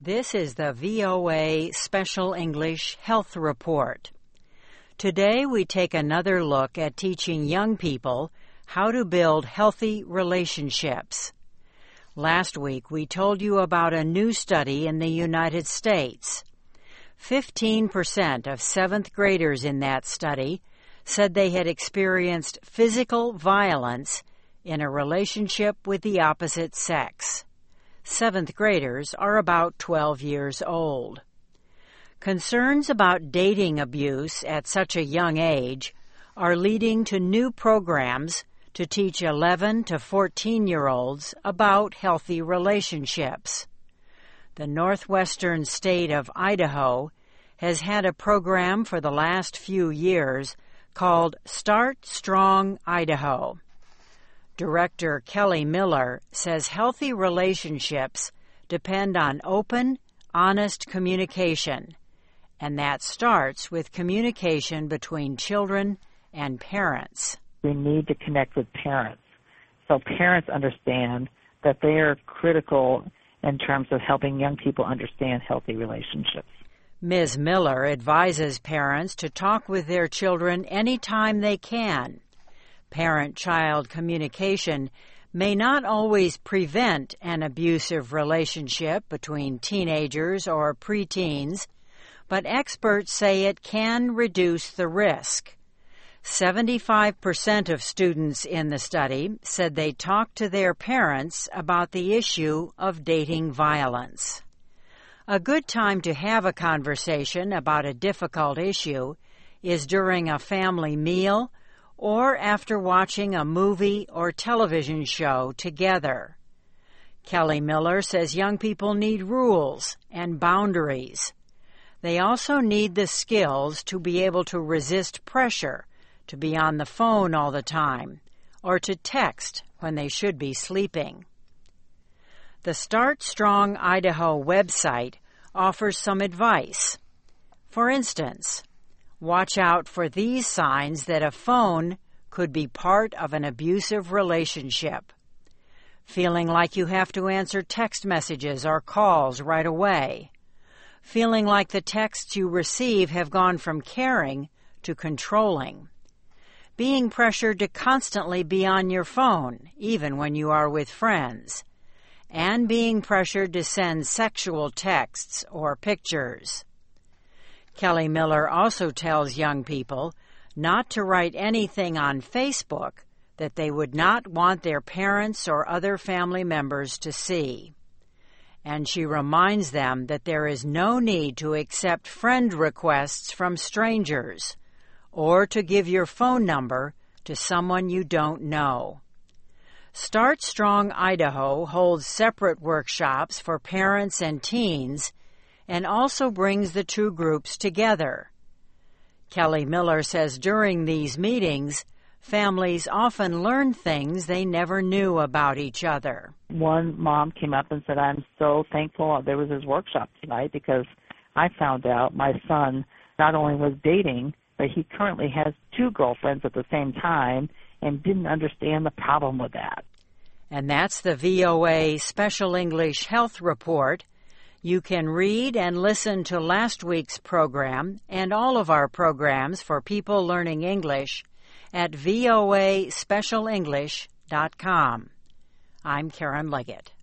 This is the VOA Special English Health Report. Today we take another look at teaching young people how to build healthy relationships. Last week we told you about a new study in the United States. 15% of 7th graders in that study said they had experienced physical violence in a relationship with the opposite sex. 7th graders are about 12 years old. Concerns about dating abuse at such a young age are leading to new programs to teach 11 to 14-year-olds about healthy relationships. The northwestern state of Idaho has had a program for the last few years called Start Strong Idaho. Director Kelly Miller says healthy relationships depend on open, honest communication, and that starts with communication between children and parents. We need to connect with parents so parents understand that they are critical in terms of helping young people understand healthy relationships. Ms. Miller advises parents to talk with their children anytime they can. Parent-child communication may not always prevent an abusive relationship between teenagers or preteens, but experts say it can reduce the risk. 75% of students in the study said they talked to their parents about the issue of dating violence. A good time to have a conversation about a difficult issue is during a family meal or after watching a movie or television show together. Kelly Miller says young people need rules and boundaries. They also need the skills to be able to resist pressure, to be on the phone all the time, or to text when they should be sleeping. The Start Strong Idaho website offers some advice. For instance, watch out for these signs that a phone could be part of an abusive relationship. Feeling like you have to answer text messages or calls right away. Feeling like the texts you receive have gone from caring to controlling. Being pressured to constantly be on your phone, even when you are with friends. And being pressured to send sexual texts or pictures. Kelly Miller also tells young people not to write anything on Facebook that they would not want their parents or other family members to see. And she reminds them that there is no need to accept friend requests from strangers or to give your phone number to someone you don't know. Start Strong Idaho holds separate workshops for parents and teens and also brings the two groups together. Kelly Miller says during these meetings, families often learn things they never knew about each other. One mom came up and said, I'm so thankful there was this workshop tonight because I found out my son not only was dating, but he currently has 2 girlfriends at the same time and didn't understand the problem with that. And that's the VOA Special English Health Report. You can read and listen to last week's program and all of our programs for people learning English at voaspecialenglish.com. I'm Karen Leggett.